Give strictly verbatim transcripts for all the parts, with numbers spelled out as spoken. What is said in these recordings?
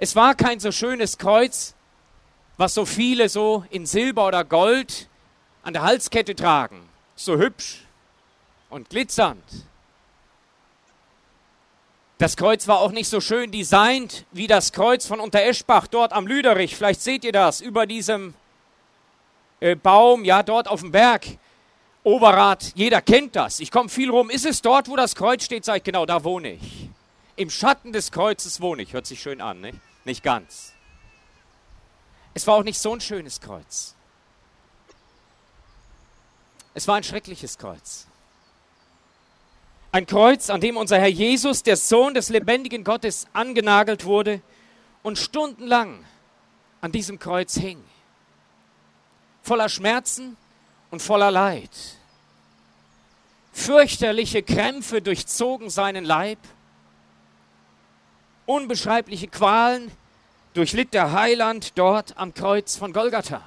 Es war kein so schönes Kreuz, was so viele so in Silber oder Gold an der Halskette tragen. So hübsch und glitzernd. Das Kreuz war auch nicht so schön designt wie das Kreuz von Untereschbach, dort am Lüderich. Vielleicht seht ihr das über diesem äh, Baum, ja, dort auf dem Berg. Overath, jeder kennt das. Ich komme viel rum. Ist es dort, wo das Kreuz steht? Sag ich, genau, da wohne ich. Im Schatten des Kreuzes wohne ich. Hört sich schön an, nicht? Nicht ganz. Es war auch nicht so ein schönes Kreuz. Es war ein schreckliches Kreuz. Ein Kreuz, an dem unser Herr Jesus, der Sohn des lebendigen Gottes, angenagelt wurde und stundenlang an diesem Kreuz hing. Voller Schmerzen und voller Leid. Fürchterliche Krämpfe durchzogen seinen Leib. Unbeschreibliche Qualen durchlitt der Heiland dort am Kreuz von Golgatha.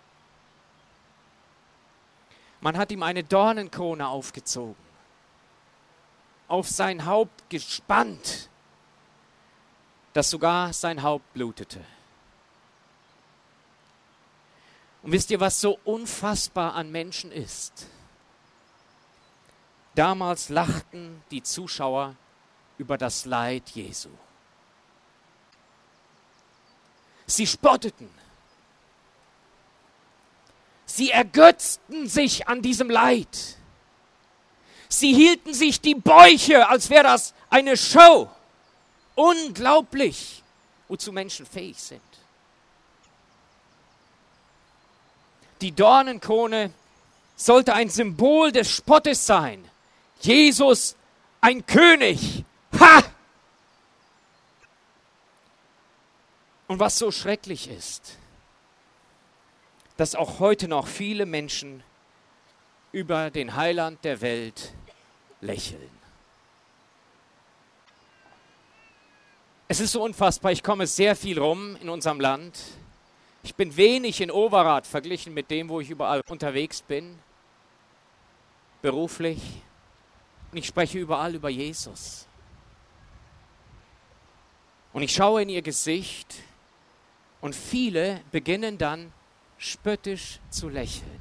Man hat ihm eine Dornenkrone aufgezogen, auf sein Haupt gespannt, dass sogar sein Haupt blutete. Und wisst ihr, was so unfassbar an Menschen ist? Damals lachten die Zuschauer über das Leid Jesu. Sie spotteten. Sie ergötzten sich an diesem Leid. Sie hielten sich die Bäuche, als wäre das eine Show. Unglaublich, wozu Menschen fähig sind. Die Dornenkrone sollte ein Symbol des Spottes sein. Jesus, ein König. Ha! Und was so schrecklich ist, dass auch heute noch viele Menschen über den Heiland der Welt lächeln. Es ist so unfassbar, ich komme sehr viel rum in unserem Land. Ich bin wenig in Overath verglichen mit dem, wo ich überall unterwegs bin, beruflich. Und ich spreche überall über Jesus. Und ich schaue in ihr Gesicht und viele beginnen dann spöttisch zu lächeln.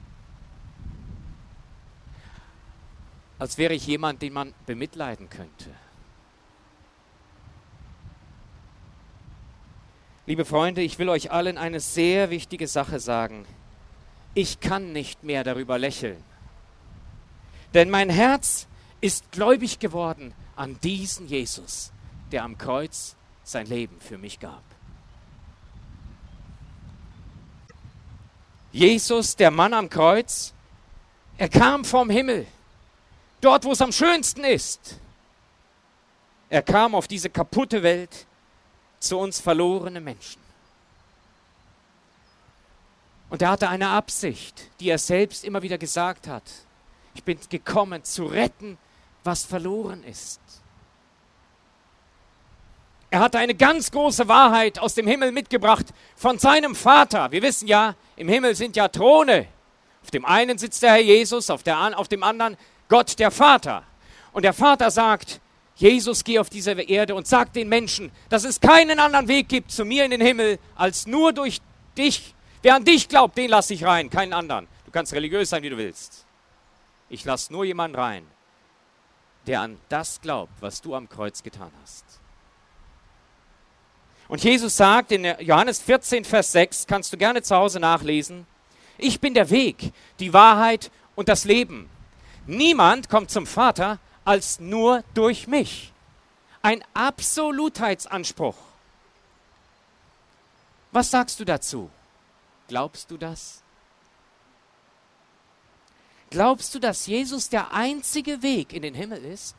Als wäre ich jemand, den man bemitleiden könnte. Liebe Freunde, ich will euch allen eine sehr wichtige Sache sagen. Ich kann nicht mehr darüber lächeln. Denn mein Herz ist gläubig geworden an diesen Jesus, der am Kreuz sein Leben für mich gab. Jesus, der Mann am Kreuz, er kam vom Himmel, dort, wo es am schönsten ist. Er kam auf diese kaputte Welt, zu uns verlorene Menschen. Und er hatte eine Absicht, die er selbst immer wieder gesagt hat. Ich bin gekommen, zu retten, was verloren ist. Er hatte eine ganz große Wahrheit aus dem Himmel mitgebracht von seinem Vater. Wir wissen ja, im Himmel sind ja Throne. Auf dem einen sitzt der Herr Jesus, auf, der, auf dem anderen Gott, der Vater. Und der Vater sagt, Jesus, geh auf diese Erde und sag den Menschen, dass es keinen anderen Weg gibt zu mir in den Himmel, als nur durch dich. Wer an dich glaubt, den lasse ich rein, keinen anderen. Du kannst religiös sein, wie du willst. Ich lasse nur jemanden rein, der an das glaubt, was du am Kreuz getan hast. Und Jesus sagt in Johannes vierzehn, Vers sechs, kannst du gerne zu Hause nachlesen, ich bin der Weg, die Wahrheit und das Leben. Niemand kommt zum Vater als nur durch mich. Ein Absolutheitsanspruch. Was sagst du dazu? Glaubst du das? Glaubst du, dass Jesus der einzige Weg in den Himmel ist?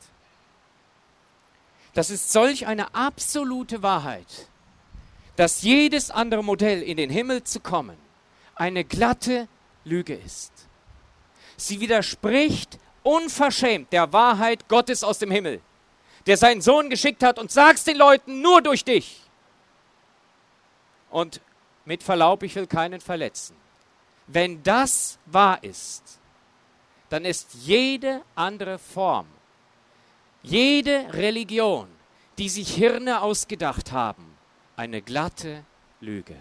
Das ist solch eine absolute Wahrheit, dass jedes andere Modell, in den Himmel zu kommen, eine glatte Lüge ist. Sie widerspricht unverschämt der Wahrheit Gottes aus dem Himmel, der seinen Sohn geschickt hat und sag's den Leuten nur durch dich. Und mit Verlaub, ich will keinen verletzen. Wenn das wahr ist, dann ist jede andere Form, jede Religion, die sich Hirne ausgedacht haben, Eine glatte Lüge.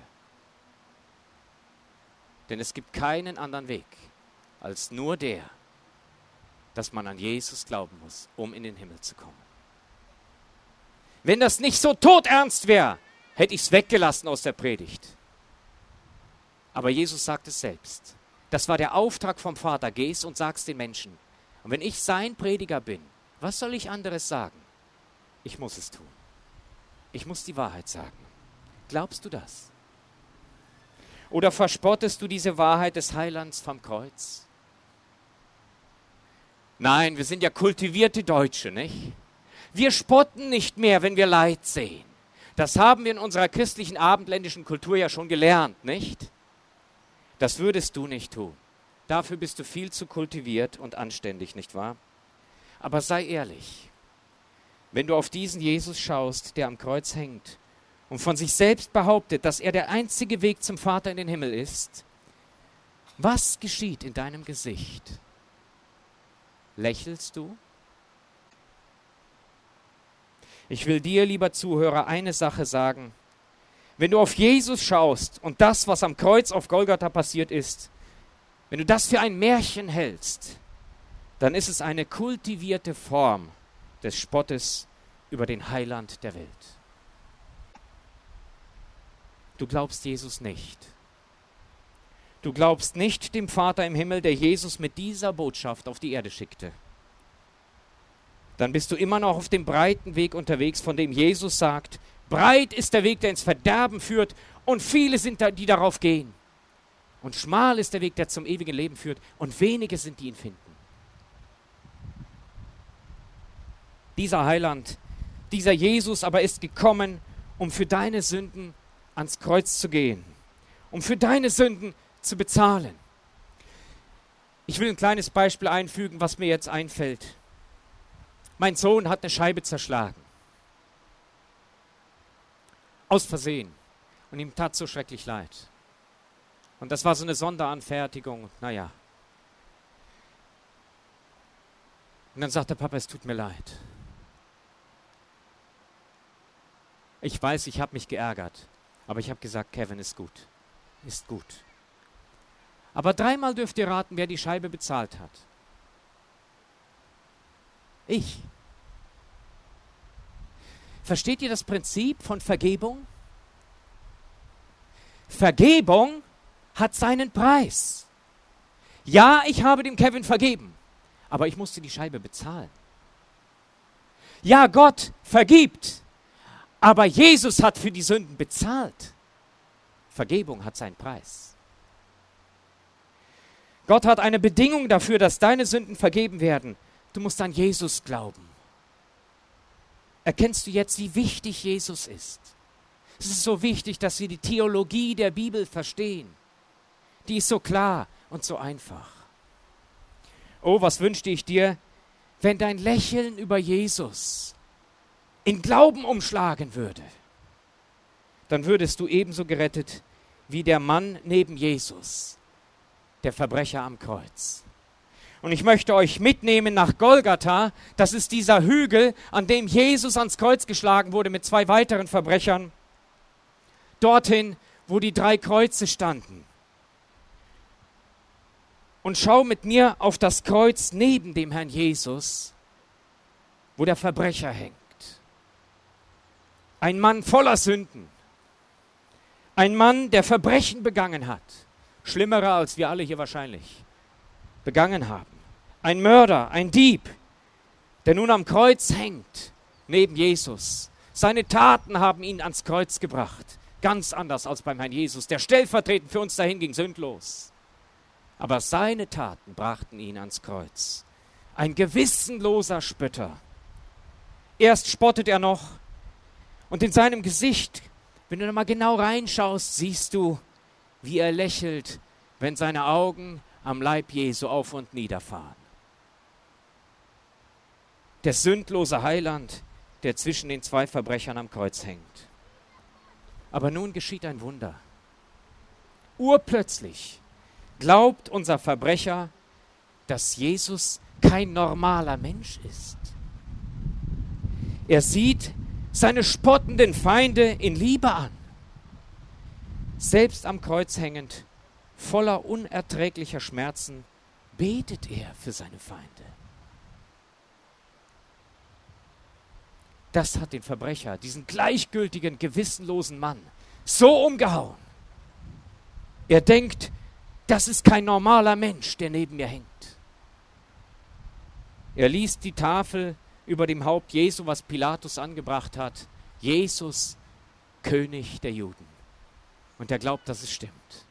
Denn es gibt keinen anderen Weg als nur der, dass man an Jesus glauben muss, um in den Himmel zu kommen. Wenn das nicht so todernst wäre, hätte ich es weggelassen aus der Predigt. Aber Jesus sagt es selbst. Das war der Auftrag vom Vater. Gehst und sag's den Menschen. Und wenn ich sein Prediger bin, was soll ich anderes sagen? Ich muss es tun. Ich muss die Wahrheit sagen. Glaubst du das? Oder verspottest du diese Wahrheit des Heilands vom Kreuz? Nein, wir sind ja kultivierte Deutsche, nicht? Wir spotten nicht mehr, wenn wir Leid sehen. Das haben wir in unserer christlichen abendländischen Kultur ja schon gelernt, nicht? Das würdest du nicht tun. Dafür bist du viel zu kultiviert und anständig, nicht wahr? Aber sei ehrlich, wenn du auf diesen Jesus schaust, der am Kreuz hängt und von sich selbst behauptet, dass er der einzige Weg zum Vater in den Himmel ist, was geschieht in deinem Gesicht? Lächelst du? Ich will dir, lieber Zuhörer, eine Sache sagen. Wenn du auf Jesus schaust und das, was am Kreuz auf Golgatha passiert ist, wenn du das für ein Märchen hältst, dann ist es eine kultivierte Form des Spottes über den Heiland der Welt. Du glaubst Jesus nicht. Du glaubst nicht dem Vater im Himmel, der Jesus mit dieser Botschaft auf die Erde schickte. Dann bist du immer noch auf dem breiten Weg unterwegs, von dem Jesus sagt, breit ist der Weg, der ins Verderben führt, und viele sind da, die darauf gehen. Und schmal ist der Weg, der zum ewigen Leben führt, und wenige sind, die ihn finden. Dieser Heiland, dieser Jesus aber ist gekommen, um für deine Sünden ans Kreuz zu gehen, um für deine Sünden zu bezahlen. Ich will ein kleines Beispiel einfügen, was mir jetzt einfällt. Mein Sohn hat eine Scheibe zerschlagen. Aus Versehen. Und ihm tat so schrecklich leid. Und das war so eine Sonderanfertigung. Naja. Und dann sagt der Papa, es tut mir leid. Ich weiß, ich habe mich geärgert. Aber ich habe gesagt, Kevin, ist gut. Ist gut. Aber dreimal dürft ihr raten, wer die Scheibe bezahlt hat. Ich. Versteht ihr das Prinzip von Vergebung? Vergebung hat seinen Preis. Ja, ich habe dem Kevin vergeben, aber ich musste die Scheibe bezahlen. Ja, Gott vergibt, aber Jesus hat für die Sünden bezahlt. Vergebung hat seinen Preis. Gott hat eine Bedingung dafür, dass deine Sünden vergeben werden. Du musst an Jesus glauben. Erkennst du jetzt, wie wichtig Jesus ist? Es ist so wichtig, dass wir die Theologie der Bibel verstehen. Die ist so klar und so einfach. Oh, was wünschte ich dir, wenn dein Lächeln über Jesus in Glauben umschlagen würde. Dann würdest du ebenso gerettet wie der Mann neben Jesus, der Verbrecher am Kreuz. Und ich möchte euch mitnehmen nach Golgatha. Das ist dieser Hügel, an dem Jesus ans Kreuz geschlagen wurde mit zwei weiteren Verbrechern. Dorthin, wo die drei Kreuze standen. Und schau mit mir auf das Kreuz neben dem Herrn Jesus, wo der Verbrecher hängt. Ein Mann voller Sünden. Ein Mann, der Verbrechen begangen hat. Schlimmere, als wir alle hier wahrscheinlich begangen haben. Ein Mörder, ein Dieb, der nun am Kreuz hängt, neben Jesus. Seine Taten haben ihn ans Kreuz gebracht. Ganz anders als beim Herrn Jesus, der stellvertretend für uns dahin ging, sündlos. Aber seine Taten brachten ihn ans Kreuz. Ein gewissenloser Spötter. Erst spottet er noch und in seinem Gesicht, wenn du da mal genau reinschaust, siehst du, wie er lächelt, wenn seine Augen am Leib Jesu auf und nieder fahren. Der sündlose Heiland, der zwischen den zwei Verbrechern am Kreuz hängt. Aber nun geschieht ein Wunder. Urplötzlich glaubt unser Verbrecher, dass Jesus kein normaler Mensch ist. Er sieht, seine spottenden Feinde in Liebe an. Selbst am Kreuz hängend, voller unerträglicher Schmerzen, betet er für seine Feinde. Das hat den Verbrecher, diesen gleichgültigen, gewissenlosen Mann, so umgehauen. Er denkt, das ist kein normaler Mensch, der neben mir hängt. Er liest die Tafel über dem Haupt Jesu, was Pilatus angebracht hat. Jesus, König der Juden. Und er glaubt, dass es stimmt.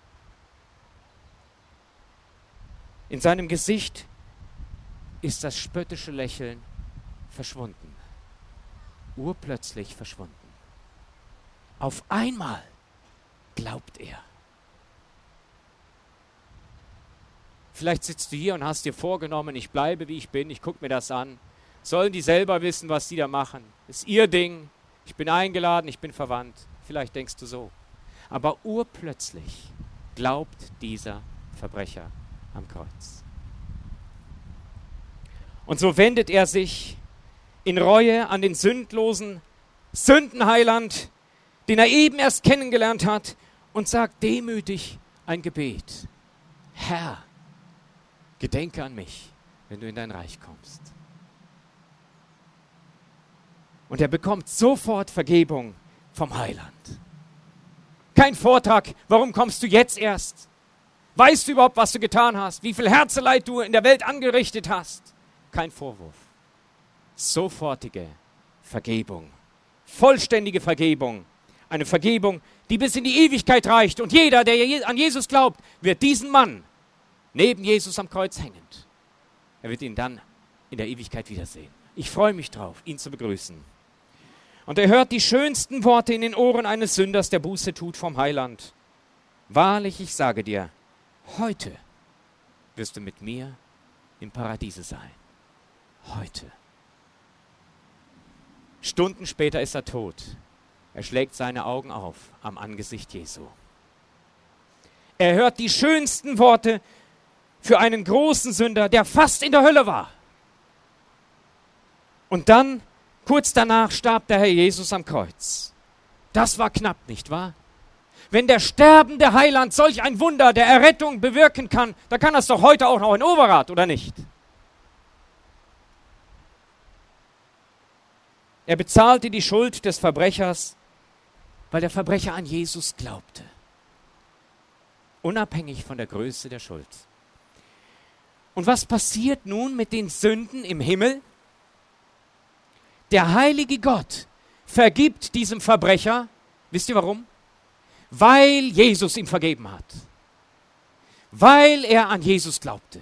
In seinem Gesicht ist das spöttische Lächeln verschwunden. Urplötzlich verschwunden. Auf einmal glaubt er. Vielleicht sitzt du hier und hast dir vorgenommen, ich bleibe, wie ich bin, ich gucke mir das an. Sollen die selber wissen, was die da machen? Ist ihr Ding, ich bin eingeladen, ich bin verwandt. Vielleicht denkst du so. Aber urplötzlich glaubt dieser Verbrecher am Kreuz. Und so wendet er sich in Reue an den sündlosen Sündenheiland, den er eben erst kennengelernt hat, und sagt demütig ein Gebet. Herr, gedenke an mich, wenn du in dein Reich kommst. Und er bekommt sofort Vergebung vom Heiland. Kein Vortrag, warum kommst du jetzt erst? Weißt du überhaupt, was du getan hast? Wie viel Herzeleid du in der Welt angerichtet hast? Kein Vorwurf. Sofortige Vergebung. Vollständige Vergebung. Eine Vergebung, die bis in die Ewigkeit reicht. Und jeder, der an Jesus glaubt, wird diesen Mann neben Jesus am Kreuz hängend. Er wird ihn dann in der Ewigkeit wiedersehen. Ich freue mich drauf, ihn zu begrüßen. Und er hört die schönsten Worte in den Ohren eines Sünders, der Buße tut vom Heiland. Wahrlich, ich sage dir, heute wirst du mit mir im Paradiese sein. Heute. Stunden später ist er tot. Er schlägt seine Augen auf am Angesicht Jesu. Er hört die schönsten Worte für einen großen Sünder, der fast in der Hölle war. Und dann, kurz danach, starb der Herr Jesus am Kreuz. Das war knapp, nicht wahr? Wenn der sterbende Heiland solch ein Wunder der Errettung bewirken kann, dann kann das doch heute auch noch in Overath, oder nicht? Er bezahlte die Schuld des Verbrechers, weil der Verbrecher an Jesus glaubte. Unabhängig von der Größe der Schuld. Und was passiert nun mit den Sünden im Himmel? Der heilige Gott vergibt diesem Verbrecher, wisst ihr warum? Weil Jesus ihm vergeben hat. Weil er an Jesus glaubte.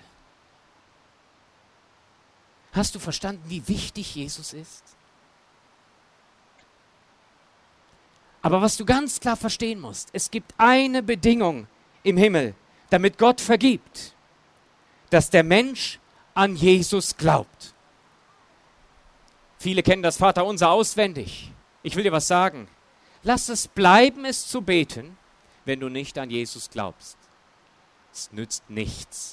Hast du verstanden, wie wichtig Jesus ist? Aber was du ganz klar verstehen musst, es gibt eine Bedingung im Himmel, damit Gott vergibt, dass der Mensch an Jesus glaubt. Viele kennen das Vaterunser auswendig. Ich will dir was sagen. Lass es bleiben, es zu beten, wenn du nicht an Jesus glaubst. Es nützt nichts.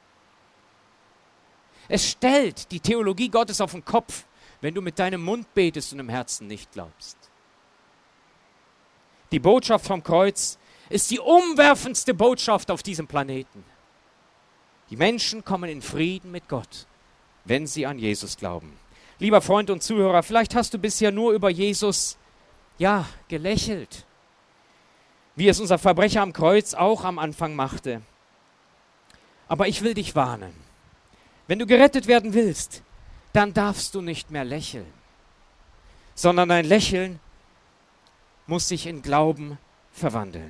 Es stellt die Theologie Gottes auf den Kopf, wenn du mit deinem Mund betest und im Herzen nicht glaubst. Die Botschaft vom Kreuz ist die umwerfendste Botschaft auf diesem Planeten. Die Menschen kommen in Frieden mit Gott, wenn sie an Jesus glauben. Lieber Freund und Zuhörer, vielleicht hast du bisher nur über Jesus, ja, gelächelt, wie es unser Verbrecher am Kreuz auch am Anfang machte. Aber ich will dich warnen. Wenn du gerettet werden willst, dann darfst du nicht mehr lächeln, sondern dein Lächeln muss sich in Glauben verwandeln.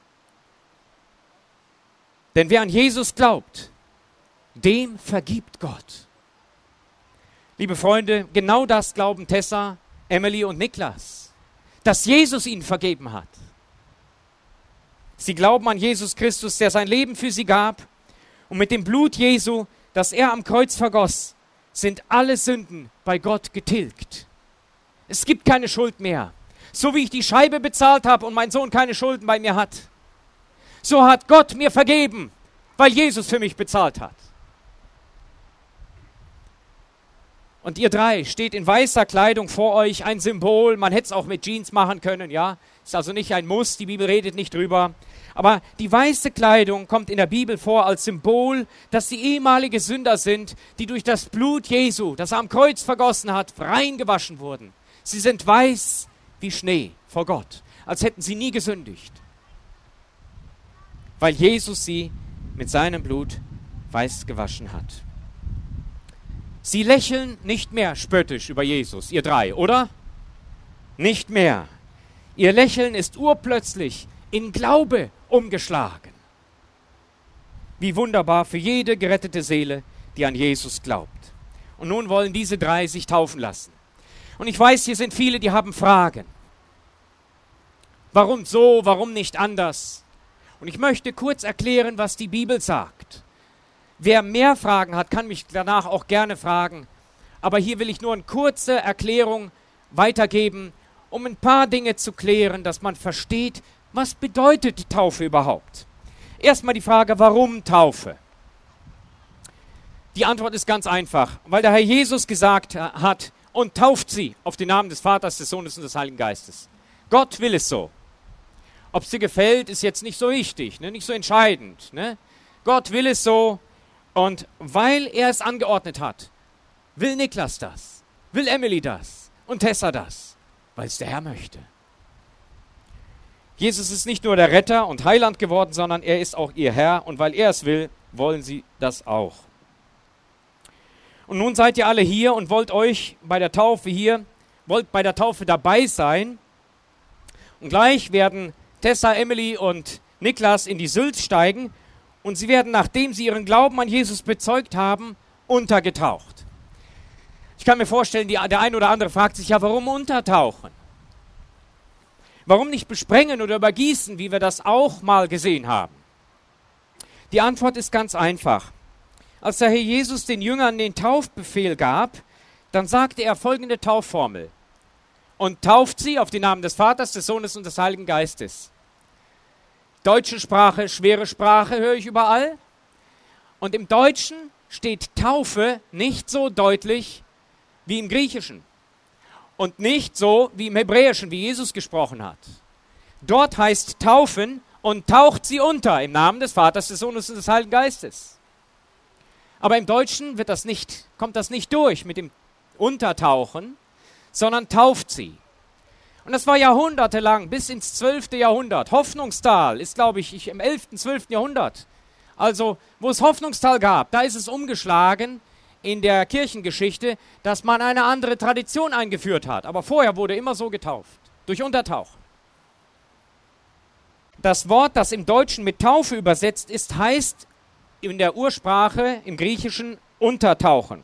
Denn wer an Jesus glaubt, dem vergibt Gott. Liebe Freunde, genau das glauben Tessa, Emily und Niklas, dass Jesus ihnen vergeben hat. Sie glauben an Jesus Christus, der sein Leben für sie gab, und mit dem Blut Jesu, das er am Kreuz vergoss, sind alle Sünden bei Gott getilgt. Es gibt keine Schuld mehr. So wie ich die Scheibe bezahlt habe und mein Sohn keine Schulden bei mir hat, so hat Gott mir vergeben, weil Jesus für mich bezahlt hat. Und ihr drei steht in weißer Kleidung vor euch, ein Symbol. Man hätte es auch mit Jeans machen können, ja. Ist also nicht ein Muss, die Bibel redet nicht drüber. Aber die weiße Kleidung kommt in der Bibel vor als Symbol, dass sie ehemalige Sünder sind, die durch das Blut Jesu, das er am Kreuz vergossen hat, reingewaschen wurden. Sie sind weiß wie Schnee vor Gott, als hätten sie nie gesündigt. Weil Jesus sie mit seinem Blut weiß gewaschen hat. Sie lächeln nicht mehr spöttisch über Jesus, ihr drei, oder? Nicht mehr. Ihr Lächeln ist urplötzlich in Glaube umgeschlagen. Wie wunderbar für jede gerettete Seele, die an Jesus glaubt. Und nun wollen diese drei sich taufen lassen. Und ich weiß, hier sind viele, die haben Fragen. Warum so, warum nicht anders? Und ich möchte kurz erklären, was die Bibel sagt. Wer mehr Fragen hat, kann mich danach auch gerne fragen. Aber hier will ich nur eine kurze Erklärung weitergeben, um ein paar Dinge zu klären, dass man versteht, was bedeutet die Taufe überhaupt. Erstmal die Frage, warum Taufe? Die Antwort ist ganz einfach, weil der Herr Jesus gesagt hat, und tauft sie auf den Namen des Vaters, des Sohnes und des Heiligen Geistes. Gott will es so. Ob es dir gefällt, ist jetzt nicht so wichtig, ne? Nicht so entscheidend. Ne? Gott will es so. Und weil er es angeordnet hat, will Niklas das, will Emily das und Tessa das, weil es der Herr möchte. Jesus ist nicht nur der Retter und Heiland geworden, sondern er ist auch ihr Herr. Und weil er es will, wollen sie das auch. Und nun seid ihr alle hier und wollt euch bei der Taufe hier, wollt bei der Taufe dabei sein. Und gleich werden Tessa, Emily und Niklas in die Sülz steigen. Und sie werden, nachdem sie ihren Glauben an Jesus bezeugt haben, untergetaucht. Ich kann mir vorstellen, die, der eine oder andere fragt sich, ja, warum untertauchen? Warum nicht besprengen oder übergießen, wie wir das auch mal gesehen haben? Die Antwort ist ganz einfach. Als der Herr Jesus den Jüngern den Taufbefehl gab, dann sagte er folgende Taufformel. Und tauft sie auf den Namen des Vaters, des Sohnes und des Heiligen Geistes. Deutsche Sprache, schwere Sprache, höre ich überall. Und im Deutschen steht Taufe nicht so deutlich wie im Griechischen. Und nicht so wie im Hebräischen, wie Jesus gesprochen hat. Dort heißt taufen und taucht sie unter im Namen des Vaters, des Sohnes und des Heiligen Geistes. Aber im Deutschen wird das nicht, kommt das nicht durch mit dem Untertauchen, sondern tauft sie. Und das war jahrhundertelang, bis ins zwölfte Jahrhundert. Hoffnungstal ist, glaube ich, im elften, zwölften Jahrhundert. Also, wo es Hoffnungstal gab, da ist es umgeschlagen in der Kirchengeschichte, dass man eine andere Tradition eingeführt hat. Aber vorher wurde immer so getauft, durch Untertauchen. Das Wort, das im Deutschen mit Taufe übersetzt ist, heißt in der Ursprache, im Griechischen, untertauchen.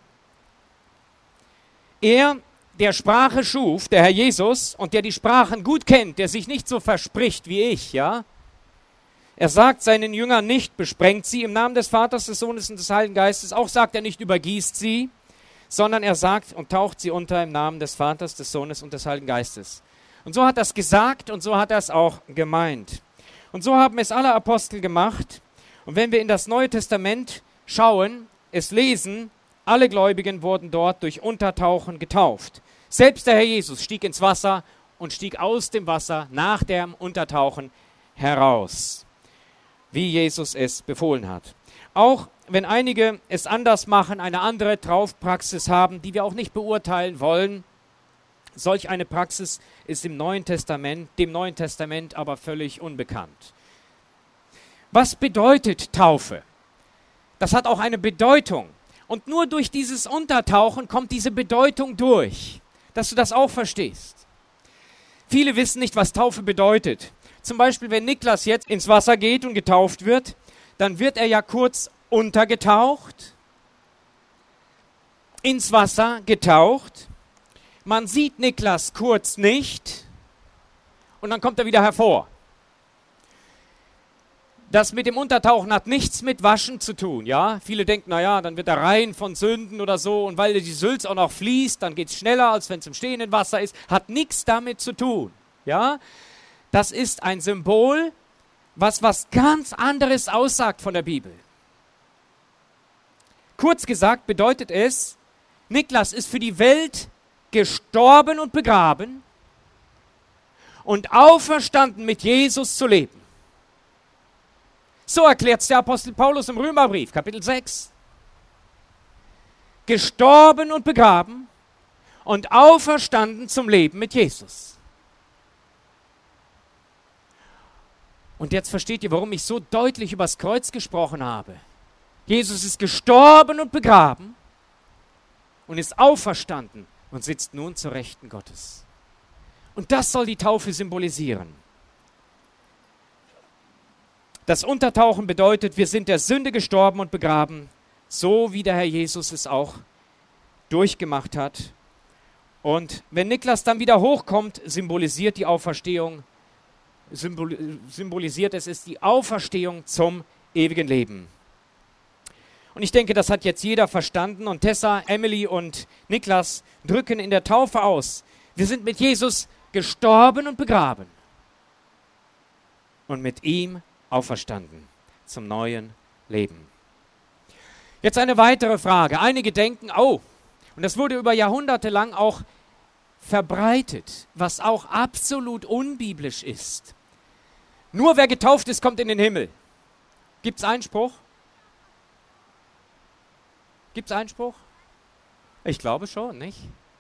Er, der Sprache schuf, der Herr Jesus, und der die Sprachen gut kennt, der sich nicht so verspricht wie ich, ja. Er sagt seinen Jüngern nicht, besprengt sie im Namen des Vaters, des Sohnes und des Heiligen Geistes. Auch sagt er nicht, übergießt sie, sondern er sagt und taucht sie unter im Namen des Vaters, des Sohnes und des Heiligen Geistes. Und so hat er es gesagt und so hat er es auch gemeint. Und so haben es alle Apostel gemacht. Und wenn wir in das Neue Testament schauen, es lesen, alle Gläubigen wurden dort durch Untertauchen getauft. Selbst der Herr Jesus stieg ins Wasser und stieg aus dem Wasser nach dem Untertauchen heraus, wie Jesus es befohlen hat. Auch wenn einige es anders machen, eine andere Taufpraxis haben, die wir auch nicht beurteilen wollen, solch eine Praxis ist im Neuen Testament, dem Neuen Testament aber völlig unbekannt. Was bedeutet Taufe? Das hat auch eine Bedeutung. Und nur durch dieses Untertauchen kommt diese Bedeutung durch, dass du das auch verstehst. Viele wissen nicht, was Taufe bedeutet. Zum Beispiel, wenn Niklas jetzt ins Wasser geht und getauft wird, dann wird er ja kurz untergetaucht, ins Wasser getaucht. Man sieht Niklas kurz nicht und dann kommt er wieder hervor. Das mit dem Untertauchen hat nichts mit Waschen zu tun, ja. Viele denken, naja, dann wird er rein von Sünden oder so und weil die Sülz auch noch fließt, dann geht es schneller, als wenn es im stehenden Wasser ist. Hat nichts damit zu tun, ja. Das ist ein Symbol, was was ganz anderes aussagt von der Bibel. Kurz gesagt bedeutet es, Niklas ist für die Welt gestorben und begraben und auferstanden mit Jesus zu leben. So erklärt es der Apostel Paulus im Römerbrief, Kapitel sechs. Gestorben und begraben und auferstanden zum Leben mit Jesus. Und jetzt versteht ihr, warum ich so deutlich über das Kreuz gesprochen habe. Jesus ist gestorben und begraben und ist auferstanden und sitzt nun zur Rechten Gottes. Und das soll die Taufe symbolisieren. Das Untertauchen bedeutet, wir sind der Sünde gestorben und begraben, so wie der Herr Jesus es auch durchgemacht hat. Und wenn Niklas dann wieder hochkommt, symbolisiert die Auferstehung, symbol, symbolisiert es ist die Auferstehung zum ewigen Leben. Und ich denke, das hat jetzt jeder verstanden. Und Tessa, Emily und Niklas drücken in der Taufe aus: Wir sind mit Jesus gestorben und begraben und mit ihm auferstanden zum neuen Leben. Jetzt eine weitere Frage. Einige denken, oh, und das wurde über Jahrhunderte lang auch verbreitet, was auch absolut unbiblisch ist. Nur wer getauft ist, kommt in den Himmel. Gibt es Einspruch? Gibt es Einspruch? Ich glaube schon, nicht?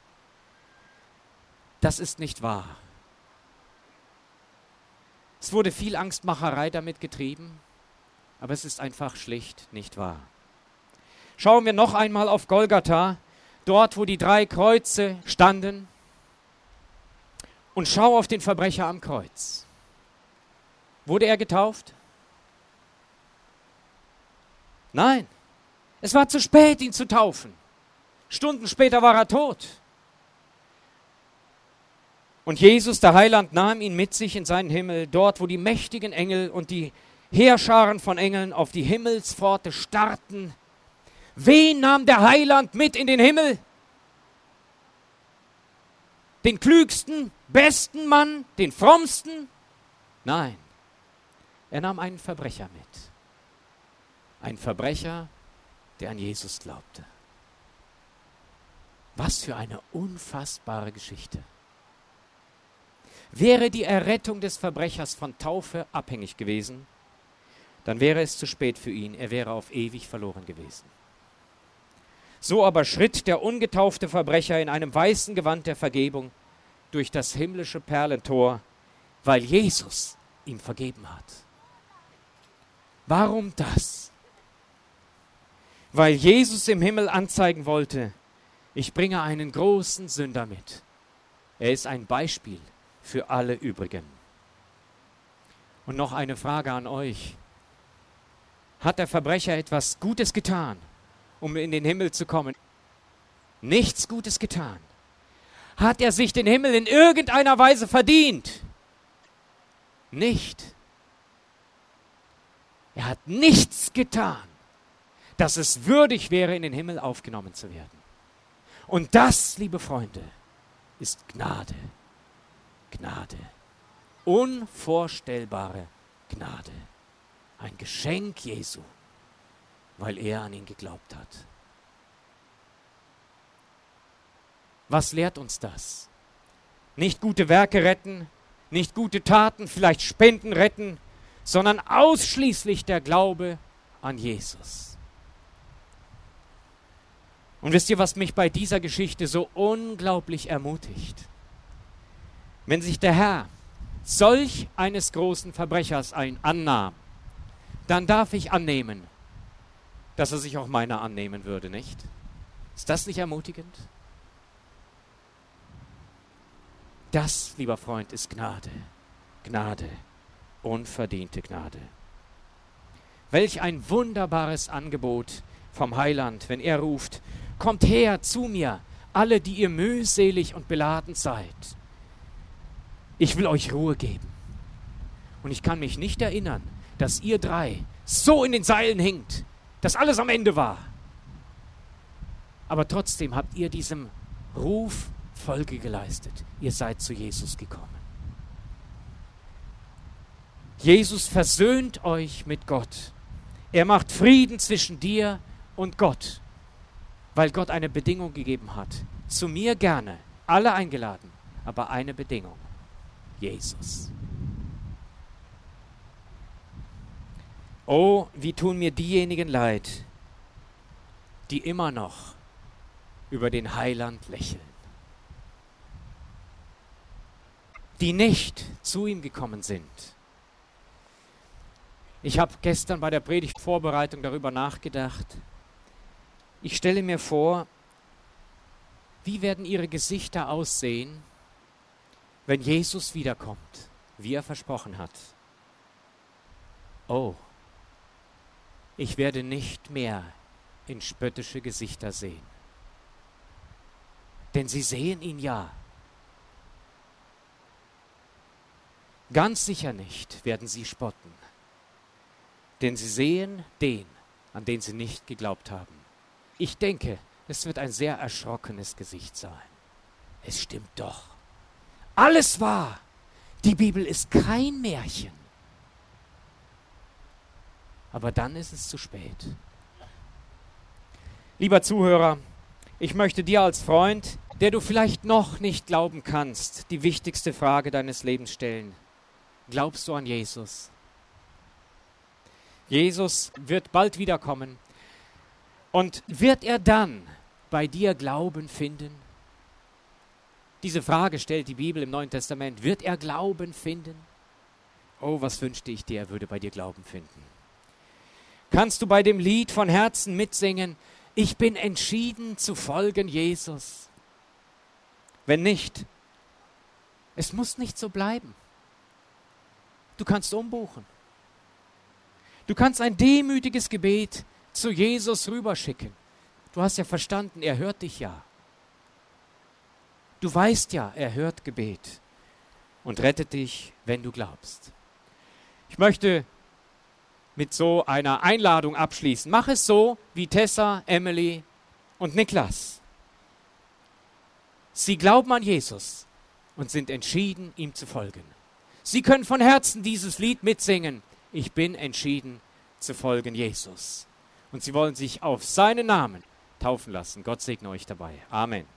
Das ist nicht wahr. Es wurde viel Angstmacherei damit getrieben, aber es ist einfach schlicht nicht wahr. Schauen wir noch einmal auf Golgatha, dort, wo die drei Kreuze standen, und schau auf den Verbrecher am Kreuz. Wurde er getauft? Nein, es war zu spät, ihn zu taufen. Stunden später war er tot. Und Jesus, der Heiland, nahm ihn mit sich in seinen Himmel, dort, wo die mächtigen Engel und die Heerscharen von Engeln auf die Himmelspforte starrten. Wen nahm der Heiland mit in den Himmel? Den klügsten, besten Mann, den frommsten? Nein, er nahm einen Verbrecher mit. Ein Verbrecher, der an Jesus glaubte. Was für eine unfassbare Geschichte. Wäre die Errettung des Verbrechers von Taufe abhängig gewesen, dann wäre es zu spät für ihn, er wäre auf ewig verloren gewesen. So aber schritt der ungetaufte Verbrecher in einem weißen Gewand der Vergebung durch das himmlische Perlentor, weil Jesus ihm vergeben hat. Warum das? Weil Jesus im Himmel anzeigen wollte, ich bringe einen großen Sünder mit. Er ist ein Beispiel für alle übrigen. Und noch eine Frage an euch. Hat der Verbrecher etwas Gutes getan, um in den Himmel zu kommen? Nichts Gutes getan. Hat er sich den Himmel in irgendeiner Weise verdient? Nicht. Er hat nichts getan, dass es würdig wäre, in den Himmel aufgenommen zu werden. Und das, liebe Freunde, ist Gnade. Gnade. Unvorstellbare Gnade. Ein Geschenk Jesu, weil er an ihn geglaubt hat. Was lehrt uns das? Nicht gute Werke retten, nicht gute Taten, vielleicht Spenden retten, sondern ausschließlich der Glaube an Jesus. Und wisst ihr, was mich bei dieser Geschichte so unglaublich ermutigt? Wenn sich der Herr solch eines großen Verbrechers ein annahm, dann darf ich annehmen, dass er sich auch meiner annehmen würde, nicht? Ist das nicht ermutigend? Das, lieber Freund, ist Gnade. Gnade. Unverdiente Gnade. Welch ein wunderbares Angebot vom Heiland, wenn er ruft, kommt her zu mir, alle, die ihr mühselig und beladen seid. Ich will euch Ruhe geben. Und ich kann mich nicht erinnern, dass ihr drei so in den Seilen hinkt, dass alles am Ende war. Aber trotzdem habt ihr diesem Ruf Folge geleistet. Ihr seid zu Jesus gekommen. Jesus versöhnt euch mit Gott. Er macht Frieden zwischen dir und Gott. weil Gott eine Bedingung gegeben hat. Zu mir gerne, alle eingeladen, aber eine Bedingung: Jesus. Oh, wie tun mir diejenigen leid, die immer noch über den Heiland lächeln, die nicht zu ihm gekommen sind. Ich habe gestern bei der Predigtvorbereitung darüber nachgedacht. Ich stelle mir vor, wie werden ihre Gesichter aussehen, wenn Jesus wiederkommt, wie er versprochen hat. Oh, ich werde nicht mehr in spöttische Gesichter sehen. Denn sie sehen ihn ja. Ganz sicher nicht werden sie spotten. Denn sie sehen den, an den sie nicht geglaubt haben. Ich denke, es wird ein sehr erschrockenes Gesicht sein. Es stimmt doch. Alles wahr. Die Bibel ist kein Märchen. Aber dann ist es zu spät. Lieber Zuhörer, ich möchte dir als Freund, der du vielleicht noch nicht glauben kannst, die wichtigste Frage deines Lebens stellen. Glaubst du an Jesus? Jesus wird bald wiederkommen. Und wird er dann bei dir Glauben finden? Diese Frage stellt die Bibel im Neuen Testament. Wird er Glauben finden? Oh, was wünschte ich dir, er würde bei dir Glauben finden. Kannst du bei dem Lied von Herzen mitsingen: Ich bin entschieden zu folgen Jesus? Wenn nicht, es muss nicht so bleiben. Du kannst umbuchen. Du kannst ein demütiges Gebet zu Jesus rüberschicken. Du hast ja verstanden, er hört dich ja. Du weißt ja, er hört Gebet und rettet dich, wenn du glaubst. Ich möchte mit so einer Einladung abschließen. Mach es so wie Tessa, Emily und Niklas. Sie glauben an Jesus und sind entschieden, ihm zu folgen. Sie können von Herzen dieses Lied mitsingen: Ich bin entschieden zu folgen Jesus. Und sie wollen sich auf seinen Namen taufen lassen. Gott segne euch dabei. Amen.